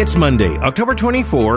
It's Monday, October 24,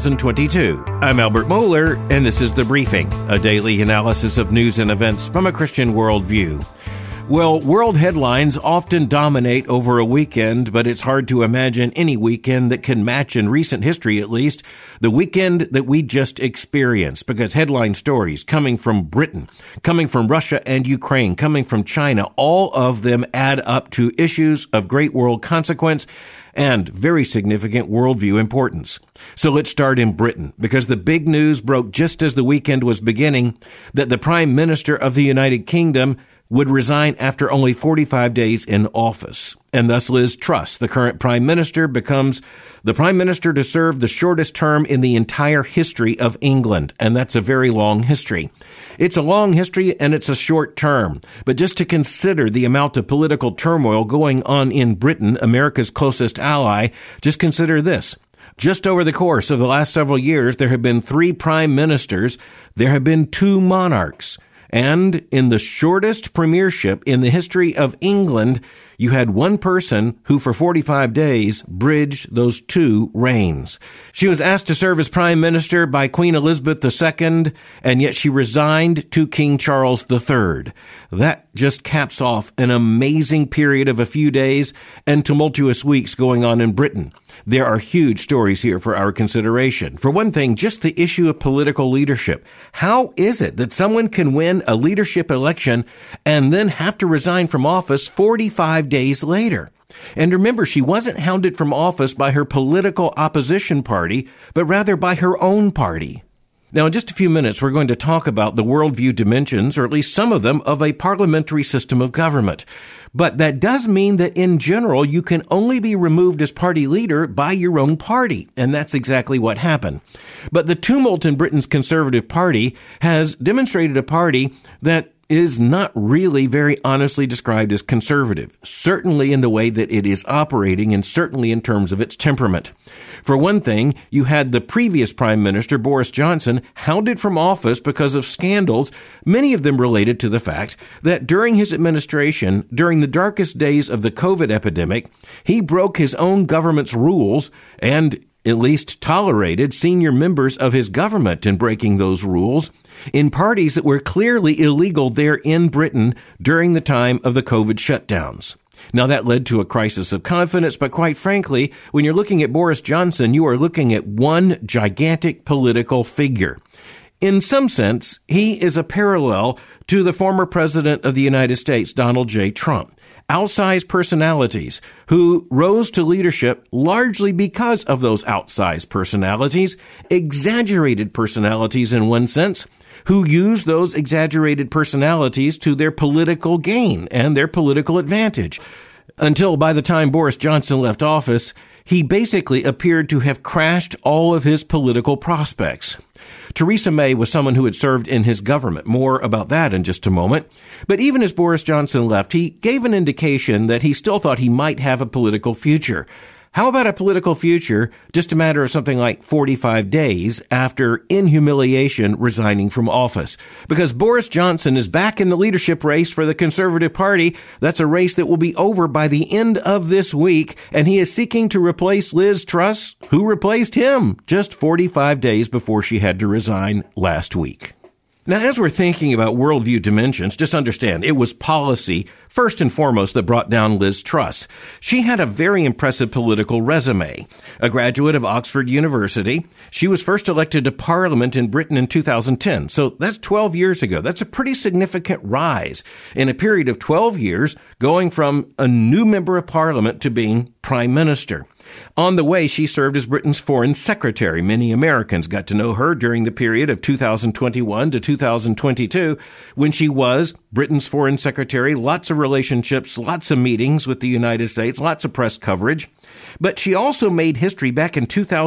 2022. I'm Albert Moeller, and this is The Briefing, a daily analysis of news and events from a Christian worldview. Well, world headlines often dominate over a weekend, but it's hard to imagine any weekend that can match, in recent history at least, the weekend that we just experienced, because headline stories coming from Britain, coming from Russia and Ukraine, coming from China, all of them add up to issues of great world consequence and very significant worldview importance. So let's start in Britain, because the big news broke just as the weekend was beginning that the Prime Minister of the United Kingdom would resign after only 45 days in office. And thus Liz Truss, the current Prime Minister, becomes the Prime Minister to serve the shortest term in the entire history of England. And that's a very long history. It's a long history and it's a short term. But just to consider the amount of political turmoil going on in Britain, America's closest ally, just consider this. Just over the course of the last several years, there have been 3 prime ministers. There have been 2 monarchs. And in the shortest premiership in the history of England, you had one person who for 45 days bridged those 2 reigns. She was asked to serve as prime minister by Queen Elizabeth II, and yet she resigned to King Charles III. That just caps off an amazing period of a few days and tumultuous weeks going on in Britain. There are huge stories here for our consideration. For one thing, just the issue of political leadership. How is it that someone can win a leadership election and then have to resign from office 45 days later? And remember, she wasn't hounded from office by her political opposition party, but rather by her own party. Now, in just a few minutes, we're going to talk about the worldview dimensions, or at least some of them, of a parliamentary system of government. But that does mean that in general, you can only be removed as party leader by your own party. And that's exactly what happened. But the tumult in Britain's Conservative Party has demonstrated a party that is not really very honestly described as conservative, certainly in the way that it is operating and certainly in terms of its temperament. For one thing, you had the previous Prime Minister, Boris Johnson, hounded from office because of scandals, many of them related to the fact that during his administration, during the darkest days of the COVID epidemic, he broke his own government's rules and at least tolerated senior members of his government in breaking those rules in parties that were clearly illegal there in Britain during the time of the COVID shutdowns. Now, that led to a crisis of confidence, but quite frankly, when you're looking at Boris Johnson, you are looking at one gigantic political figure. In some sense, he is a parallel to the former president of the United States, Donald J. Trump. Outsized personalities who rose to leadership largely because of those outsized personalities, exaggerated personalities in one sense, who use those exaggerated personalities to their political gain and their political advantage. Until by the time Boris Johnson left office, he basically appeared to have crashed all of his political prospects. Theresa May was someone who had served in his government. More about that in just a moment. But even as Boris Johnson left, he gave an indication that he still thought he might have a political future. How about a political future just a matter of something like 45 days after, in humiliation, resigning from office? Because Boris Johnson is back in the leadership race for the Conservative Party. That's a race that will be over by the end of this week, and he is seeking to replace Liz Truss, who replaced him just 45 days before she had to resign last week. Now, as we're thinking about worldview dimensions, just understand it was policy, first and foremost, that brought down Liz Truss. She had a very impressive political resume. A graduate of Oxford University, she was first elected to Parliament in Britain in 2010. So that's 12 years ago. That's a pretty significant rise in a period of 12 years, going from a new member of Parliament to being Prime Minister. On the way, she served as Britain's foreign secretary. Many Americans got to know her during the period of 2021 to 2022 when she was Britain's foreign secretary. Lots of relationships, lots of meetings with the United States, lots of press coverage. But she also made history back in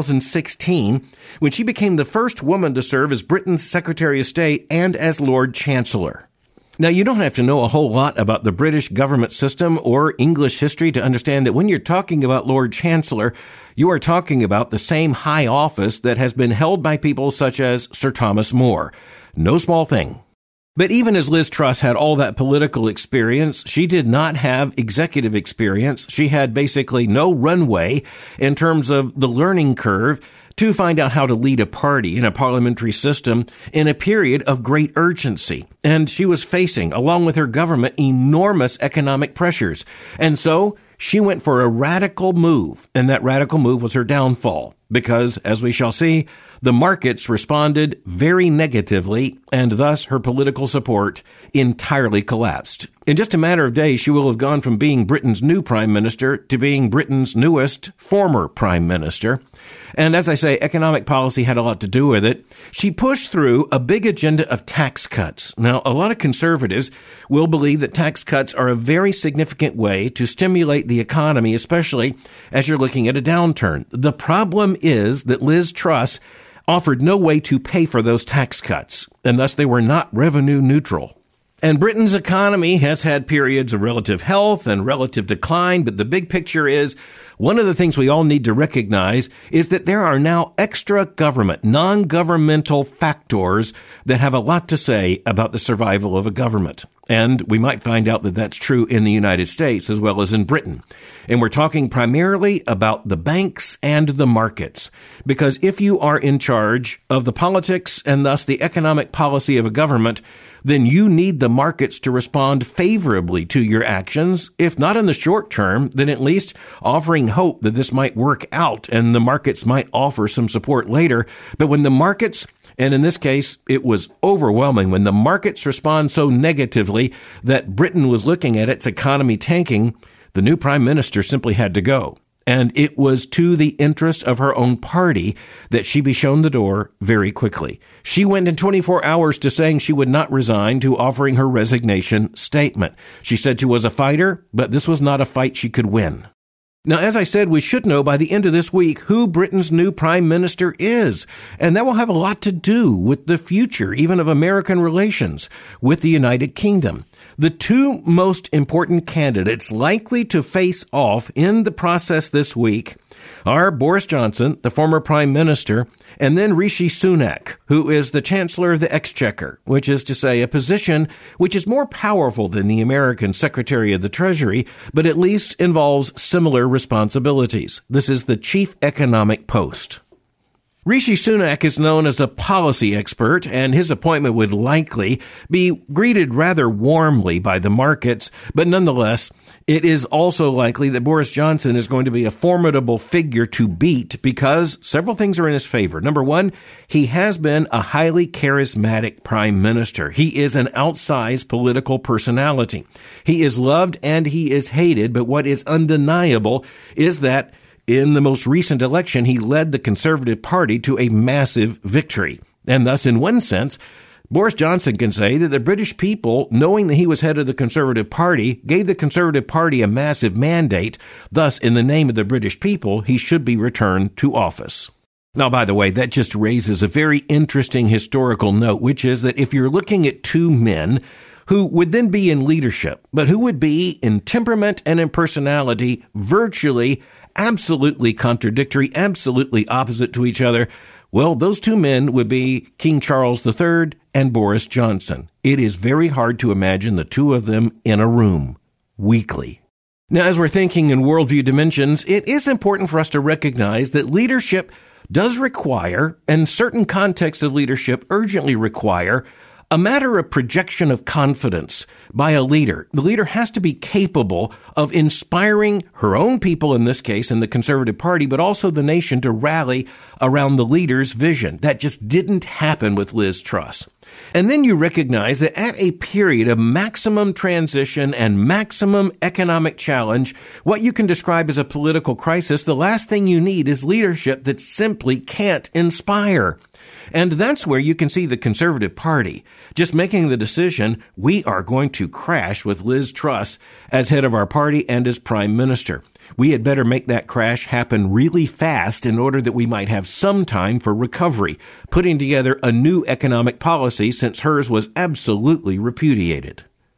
2016 when she became the first woman to serve as Britain's Secretary of State and as Lord Chancellor. Now, you don't have to know a whole lot about the British government system or English history to understand that when you're talking about Lord Chancellor, you are talking about the same high office that has been held by people such as Sir Thomas More. No small thing. But even as Liz Truss had all that political experience, she did not have executive experience. She had basically no runway in terms of the learning curve to find out how to lead a party in a parliamentary system in a period of great urgency. And she was facing, along with her government, enormous economic pressures. And so she went for a radical move, and that radical move was her downfall. Because, as we shall see, the markets responded very negatively, and thus her political support entirely collapsed. In just a matter of days, she will have gone from being Britain's new prime minister to being Britain's newest former prime minister. And as I say, economic policy had a lot to do with it. She pushed through a big agenda of tax cuts. Now, a lot of conservatives will believe that tax cuts are a very significant way to stimulate the economy, especially as you're looking at a downturn. The problem is that Liz Truss offered no way to pay for those tax cuts, and thus they were not revenue neutral. And Britain's economy has had periods of relative health and relative decline, but the big picture is one of the things we all need to recognize is that there are now extra government, non-governmental factors that have a lot to say about the survival of a government. And we might find out that that's true in the United States as well as in Britain. And we're talking primarily about the banks and the markets. Because if you are in charge of the politics and thus the economic policy of a government, then you need the markets to respond favorably to your actions, if not in the short term, then at least offering hope that this might work out and the markets might offer some support later. But when the markets, and in this case, it was overwhelming, when the markets respond so negatively that Britain was looking at its economy tanking, the new prime minister simply had to go. And it was to the interest of her own party that she be shown the door very quickly. She went in 24 hours to saying she would not resign to offering her resignation statement. She said she was a fighter, but this was not a fight she could win. Now, as I said, we should know by the end of this week who Britain's new prime minister is. And that will have a lot to do with the future, even of American relations with the United Kingdom. The two most important candidates likely to face off in the process this week are Boris Johnson, the former prime minister, and then Rishi Sunak, who is the Chancellor of the Exchequer, which is to say a position which is more powerful than the American Secretary of the Treasury, but at least involves similar responsibilities. This is the chief economic post. Rishi Sunak is known as a policy expert, and his appointment would likely be greeted rather warmly by the markets, but nonetheless, it is also likely that Boris Johnson is going to be a formidable figure to beat because several things are in his favor. Number one, he has been a highly charismatic prime minister. He is an outsized political personality. He is loved and he is hated, but what is undeniable is that in the most recent election, he led the Conservative Party to a massive victory. And thus, in one sense, Boris Johnson can say that the British people, knowing that he was head of the Conservative Party, gave the Conservative Party a massive mandate. Thus, in the name of the British people, he should be returned to office. Now, by the way, that just raises a very interesting historical note, which is that if you're looking at two men who would then be in leadership, but who would be in temperament and in personality virtually absolutely contradictory, absolutely opposite to each other, well, those two men would be King Charles III and Boris Johnson. It is very hard to imagine the two of them in a room weekly. Now, as we're thinking in worldview dimensions, it is important for us to recognize that leadership does require, and certain contexts of leadership urgently require, a matter of projection of confidence by a leader. The leader has to be capable of inspiring her own people, in this case, in the Conservative Party, but also the nation to rally around the leader's vision. That just didn't happen with Liz Truss. And then you recognize that at a period of maximum transition and maximum economic challenge, what you can describe as a political crisis, the last thing you need is leadership that simply can't inspire. And that's where you can see the Conservative Party just making the decision, we are going to crash with Liz Truss as head of our party and as prime minister. We had better make that crash happen really fast in order that we might have some time for recovery, putting together a new economic policy since hers was absolutely repudiated.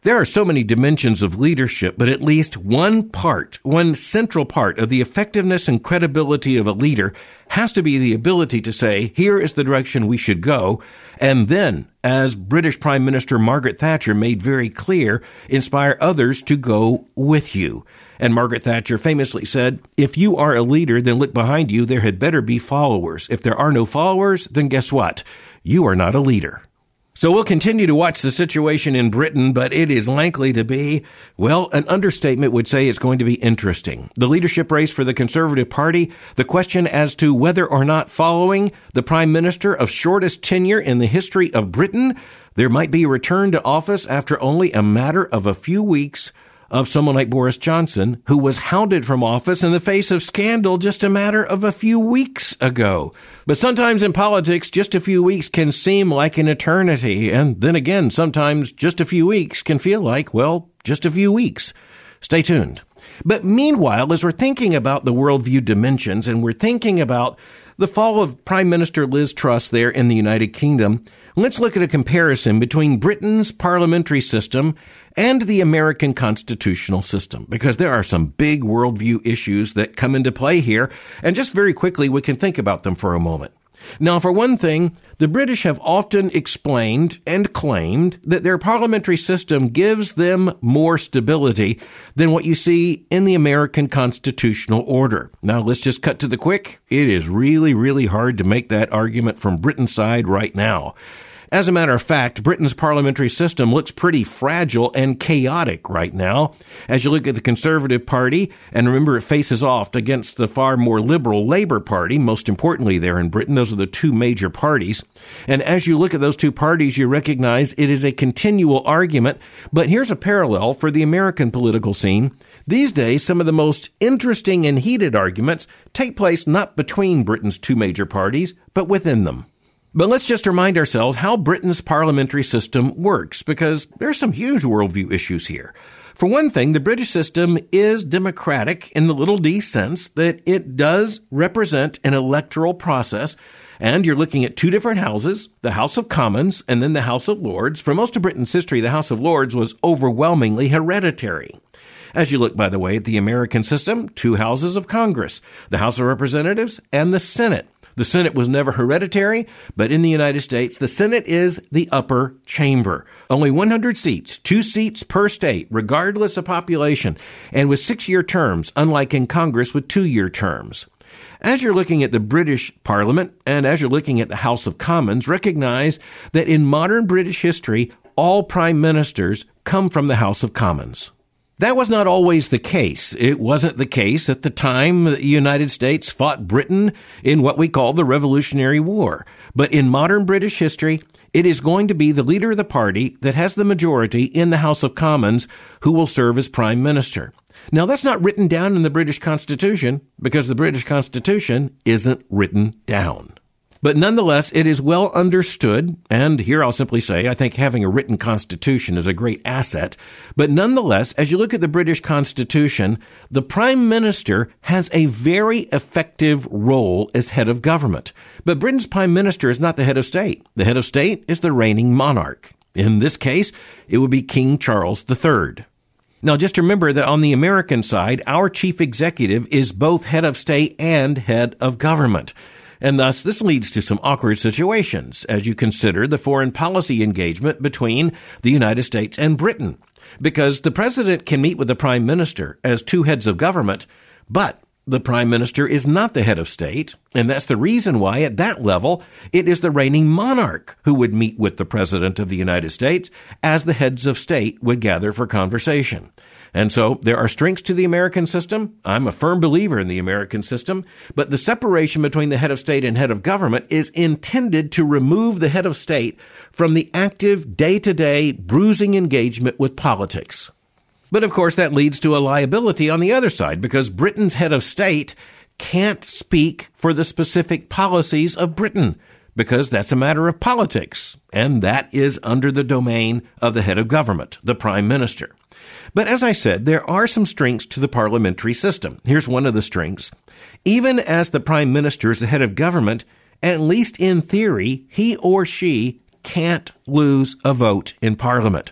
There are so many dimensions of leadership, but at least one central part of the effectiveness and credibility of a leader has to be the ability to say, here is the direction we should go, and then, as British Prime Minister Margaret Thatcher made very clear, inspire others to go with you. And Margaret Thatcher famously said, if you are a leader, then look behind you, there had better be followers. If there are no followers, then guess what? You are not a leader. So we'll continue to watch the situation in Britain, but it is likely to be, well, an understatement would say it's going to be interesting. The leadership race for the Conservative Party, the question as to whether or not following the Prime Minister of shortest tenure in the history of Britain, there might be a return to office after only a matter of a few weeks of someone like Boris Johnson, who was hounded from office in the face of scandal just a matter of a few weeks ago. But sometimes in politics, just a few weeks can seem like an eternity. And then again, sometimes just a few weeks can feel like, well, just a few weeks. Stay tuned. But meanwhile, as we're thinking about the worldview dimensions and we're thinking about the fall of Prime Minister Liz Truss there in the United Kingdom, let's look at a comparison between Britain's parliamentary system and the American constitutional system, because there are some big worldview issues that come into play here. And just very quickly, we can think about them for a moment. Now, for one thing, the British have often explained and claimed that their parliamentary system gives them more stability than what you see in the American constitutional order. Now, let's just cut to the quick. It is really, really hard to make that argument from Britain's side right now. As a matter of fact, Britain's parliamentary system looks pretty fragile and chaotic right now. As you look at the Conservative Party, and remember it faces off against the far more liberal Labour Party, most importantly there in Britain, those are the two major parties. And as you look at those two parties, you recognize it is a continual argument. But here's a parallel for the American political scene. These days, some of the most interesting and heated arguments take place not between Britain's two major parties, but within them. But let's just remind ourselves how Britain's parliamentary system works, because there's some huge worldview issues here. For one thing, the British system is democratic in the little d sense that it does represent an electoral process, and you're looking at two different houses, the House of Commons and then the House of Lords. For most of Britain's history, the House of Lords was overwhelmingly hereditary. As you look, by the way, at the American system, two houses of Congress, the House of Representatives and the Senate. The Senate was never hereditary, but in the United States, the Senate is the upper chamber. Only 100 seats, 2 seats per state, regardless of population, and with 6-year terms, unlike in Congress with 2-year terms. As you're looking at the British Parliament, and as you're looking at the House of Commons, recognize that in modern British history, all prime ministers come from the House of Commons. That was not always the case. It wasn't the case at the time the United States fought Britain in what we call the Revolutionary War. But in modern British history, it is going to be the leader of the party that has the majority in the House of Commons who will serve as Prime Minister. Now, that's not written down in the British Constitution because the British Constitution isn't written down. But nonetheless, it is well understood, and here I'll simply say I think having a written constitution is a great asset. But nonetheless, as you look at the British Constitution, the Prime Minister has a very effective role as head of government. But Britain's Prime Minister is not the head of state. The head of state is the reigning monarch. In this case, it would be King Charles III. Now, just remember that on the American side, our chief executive is both head of state and head of government. And thus, this leads to some awkward situations as you consider the foreign policy engagement between the United States and Britain. Because the president can meet with the prime minister as two heads of government, but the prime minister is not the head of state. And that's the reason why at that level, it is the reigning monarch who would meet with the president of the United States as the heads of state would gather for conversation. And so there are strengths to the American system. I'm a firm believer in the American system, but the separation between the head of state and head of government is intended to remove the head of state from the active day-to-day bruising engagement with politics. But of course, that leads to a liability on the other side because Britain's head of state can't speak for the specific policies of Britain because that's a matter of politics, and that is under the domain of the head of government, the prime minister. But as I said, there are some strengths to the parliamentary system. Here's one of the strengths. Even as the prime minister is the head of government, at least in theory, he or she can't lose a vote in parliament.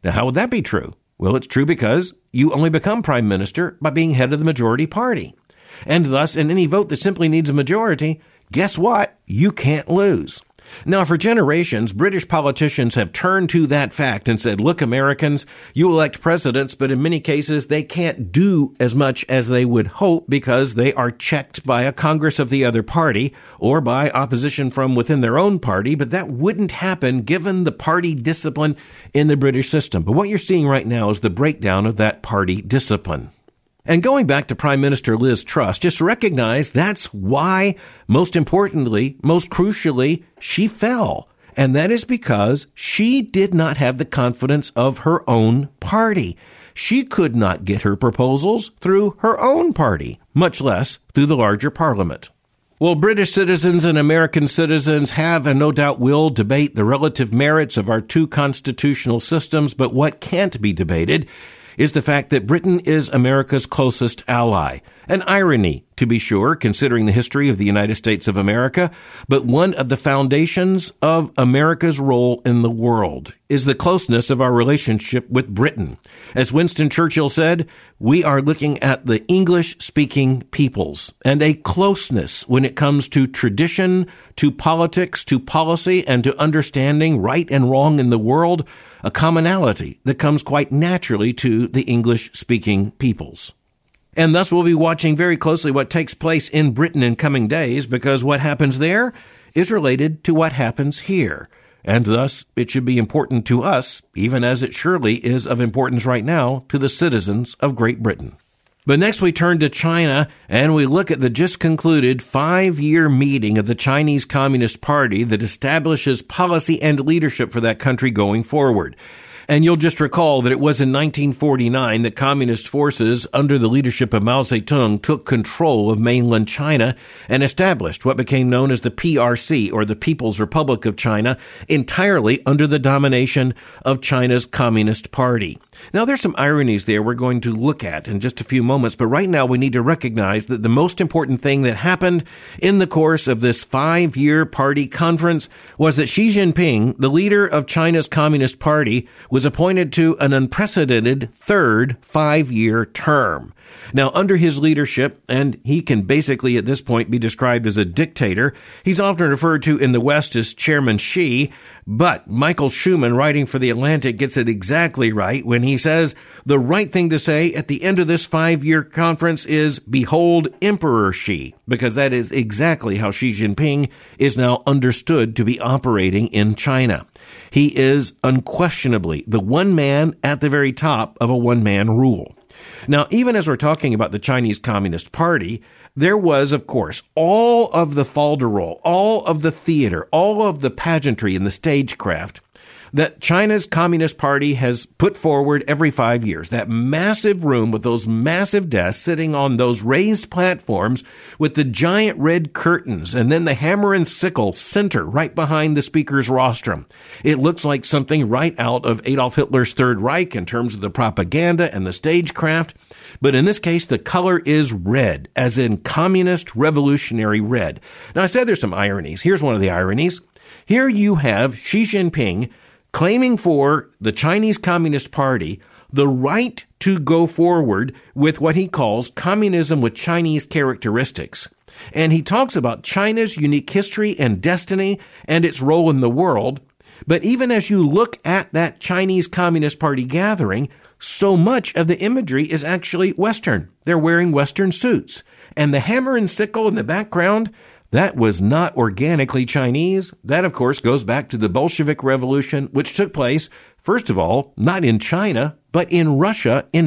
Now, how would that be true? Well, it's true because you only become prime minister by being head of the majority party. And thus, in any vote that simply needs a majority, guess what? You can't lose. Now, for generations, British politicians have turned to that fact and said, look, Americans, you elect presidents, but in many cases, they can't do as much as they would hope because they are checked by a Congress of the other party or by opposition from within their own party. But that wouldn't happen given the party discipline in the British system. But what you're seeing right now is the breakdown of that party discipline. And going back to Prime Minister Liz Truss, just recognize that's why, most importantly, most crucially, she fell. And that is because she did not have the confidence of her own party. She could not get her proposals through her own party, much less through the larger parliament. Well, British citizens and American citizens have and no doubt will debate the relative merits of our two constitutional systems, but what can't be debated is the fact that Britain is America's closest ally. An irony, to be sure, considering the history of the United States of America, but one of the foundations of America's role in the world is the closeness of our relationship with Britain. As Winston Churchill said, we are looking at the English-speaking peoples and a closeness when it comes to tradition, to politics, to policy, and to understanding right and wrong in the world, a commonality that comes quite naturally to the English-speaking peoples. And thus we'll be watching very closely what takes place in Britain in coming days, because what happens there is related to what happens here. And thus it should be important to us, even as it surely is of importance right now to the citizens of Great Britain. But next we turn to China and we look at the just concluded 5-year meeting of the Chinese Communist Party that establishes policy and leadership for that country going forward. And you'll just recall that it was in 1949 that communist forces under the leadership of Mao Zedong took control of mainland China and established what became known as the PRC, or the People's Republic of China, entirely under the domination of China's Communist Party. Now, there's some ironies there we're going to look at in just a few moments, but right now we need to recognize that the most important thing that happened in the course of this 5-year party conference was that Xi Jinping, the leader of China's Communist Party, was appointed to an unprecedented third 5-year term. Now, under his leadership, and he can basically at this point be described as a dictator, he's often referred to in the West as Chairman Xi, but Michael Schumann, writing for The Atlantic, gets it exactly right when he says the right thing to say at the end of this 5-year conference is, "Behold Emperor Xi," because that is exactly how Xi Jinping is now understood to be operating in China. He is unquestionably the one man at the very top of a one-man rule. Now, even as we're talking about the Chinese Communist Party, there was, of course, all of the falderole, all of the theater, all of the pageantry and the stagecraft that China's Communist Party has put forward every 5 years. That massive room with those massive desks sitting on those raised platforms with the giant red curtains and then the hammer and sickle center right behind the speaker's rostrum. It looks like something right out of Adolf Hitler's Third Reich in terms of the propaganda and the stagecraft. But in this case, the color is red, as in communist revolutionary red. Now, I said there's some ironies. Here's one of the ironies. Here you have Xi Jinping claiming for the Chinese Communist Party the right to go forward with what he calls communism with Chinese characteristics. And he talks about China's unique history and destiny and its role in the world. But even as you look at that Chinese Communist Party gathering, so much of the imagery is actually Western. They're wearing Western suits. And the hammer and sickle in the background, that was not organically Chinese. That, of course, goes back to the Bolshevik Revolution, which took place, first of all, not in China, but in Russia in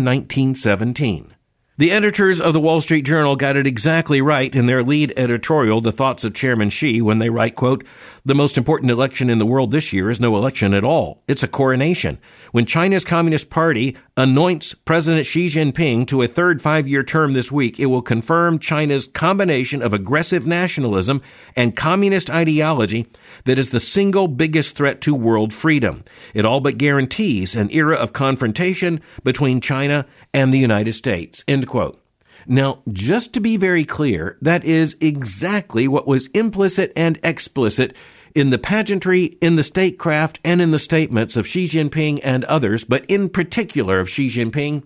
1917. The editors of the Wall Street Journal got it exactly right in their lead editorial, The Thoughts of Chairman Xi, when they write, quote, "The most important election in the world this year is no election at all. It's a coronation. When China's Communist Party anoints President Xi Jinping to a third 5-year term this week, it will confirm China's combination of aggressive nationalism and communist ideology that is the single biggest threat to world freedom. It all but guarantees an era of confrontation between China and the United States," end quote. Now, just to be very clear, that is exactly what was implicit and explicit in the pageantry, in the statecraft, and in the statements of Xi Jinping and others, but in particular of Xi Jinping,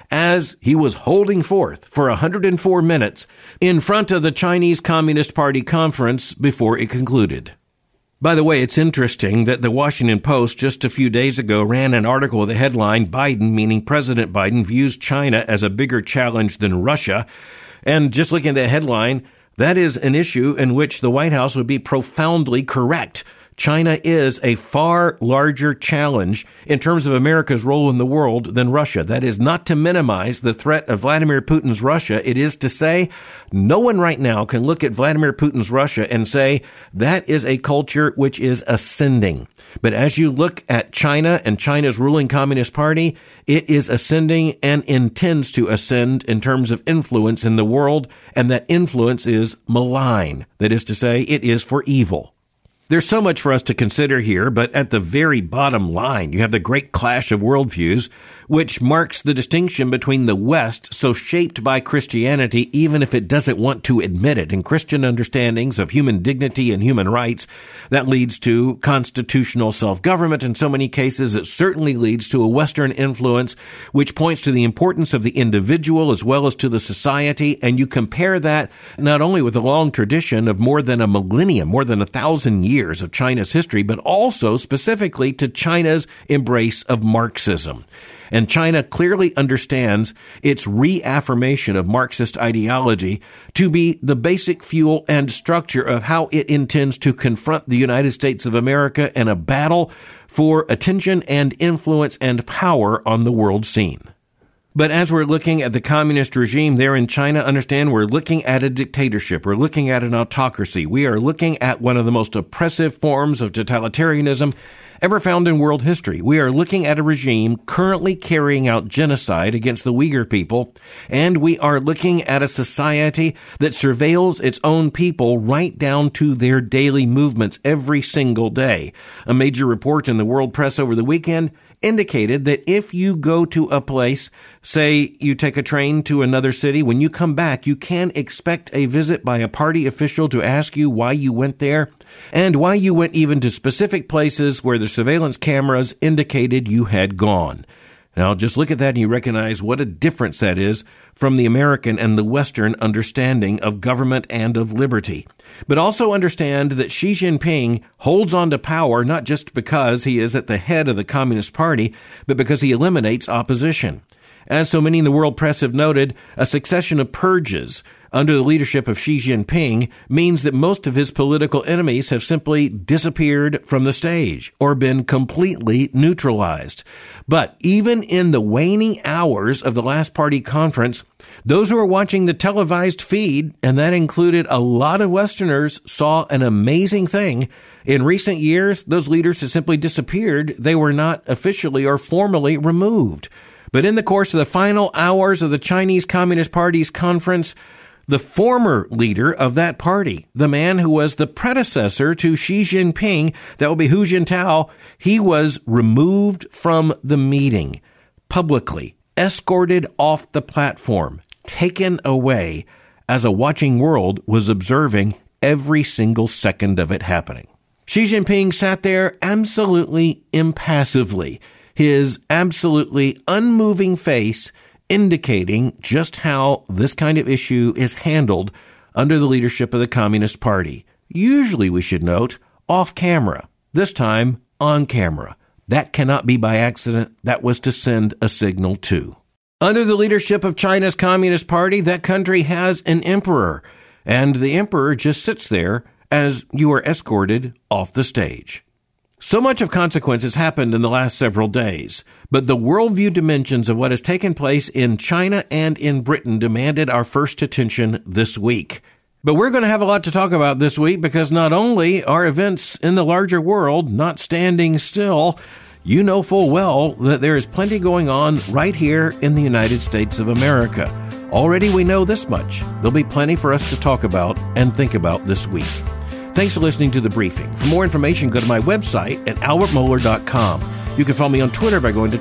as he was holding forth for 104 minutes in front of the Chinese Communist Party conference before it concluded. By the way, it's interesting that the Washington Post just a few days ago ran an article with the headline, Biden, meaning President Biden, views China as a bigger challenge than Russia. And just looking at the headline, that is an issue in which the White House would be profoundly correct. China is a far larger challenge in terms of America's role in the world than Russia. That is not to minimize the threat of Vladimir Putin's Russia. It is to say no one right now can look at Vladimir Putin's Russia and say that is a culture which is ascending. But as you look at China and China's ruling Communist Party, it is ascending and intends to ascend in terms of influence in the world, and that influence is malign. That is to say, it is for evil. There's so much for us to consider here, but at the very bottom line, you have the great clash of worldviews, which marks the distinction between the West, so shaped by Christianity, even if it doesn't want to admit it, and Christian understandings of human dignity and human rights, that leads to constitutional self-government. In so many cases, it certainly leads to a Western influence, which points to the importance of the individual as well as to the society. And you compare that not only with a long tradition of more than a millennium, more than 1,000 years of China's history, but also specifically to China's embrace of Marxism. And China clearly understands its reaffirmation of Marxist ideology to be the basic fuel and structure of how it intends to confront the United States of America in a battle for attention and influence and power on the world scene. But as we're looking at the communist regime there in China, understand we're looking at a dictatorship. We're looking at an autocracy. We are looking at one of the most oppressive forms of totalitarianism ever found in world history. We are looking at a regime currently carrying out genocide against the Uyghur people, and we are looking at a society that surveils its own people right down to their daily movements every single day. A major report in the world press over the weekend indicated that if you go to a place, say you take a train to another city, when you come back, you can expect a visit by a party official to ask you why you went there and why you went even to specific places where the surveillance cameras indicated you had gone. Now, just look at that and you recognize what a difference that is from the American and the Western understanding of government and of liberty. But also understand that Xi Jinping holds on to power not just because he is at the head of the Communist Party, but because he eliminates opposition. As so many in the world press have noted, a succession of purges under the leadership of Xi Jinping means that most of his political enemies have simply disappeared from the stage or been completely neutralized. But even in the waning hours of the last party conference, those who are watching the televised feed, and that included a lot of Westerners, saw an amazing thing. In recent years, those leaders have simply disappeared. They were not officially or formally removed. But in the course of the final hours of the Chinese Communist Party's conference, the former leader of that party, the man who was the predecessor to Xi Jinping, that will be Hu Jintao, he was removed from the meeting, publicly, escorted off the platform, taken away, as a watching world was observing every single second of it happening. Xi Jinping sat there absolutely impassively, his absolutely unmoving face indicating just how this kind of issue is handled under the leadership of the Communist Party. Usually, we should note, off camera. This time, on camera. That cannot be by accident. That was to send a signal too. Under the leadership of China's Communist Party, that country has an emperor, and the emperor just sits there as you are escorted off the stage. So much of consequence has happened in the last several days, but the worldview dimensions of what has taken place in China and in Britain demanded our first attention this week. But we're going to have a lot to talk about this week because not only are events in the larger world not standing still, you know full well that there is plenty going on right here in the United States of America. Already we know this much. There'll be plenty for us to talk about and think about this week. Thanks for listening to The Briefing. For more information, go to my website at albertmohler.com. You can follow me on Twitter by going to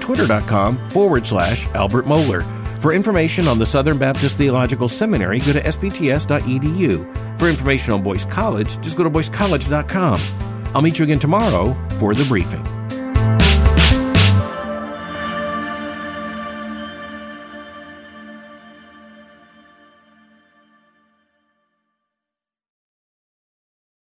twitter.com/Albert Mohler. For information on the Southern Baptist Theological Seminary, go to spts.edu. For information on Boyce College, just go to boycecollege.com. I'll meet you again tomorrow for the briefing.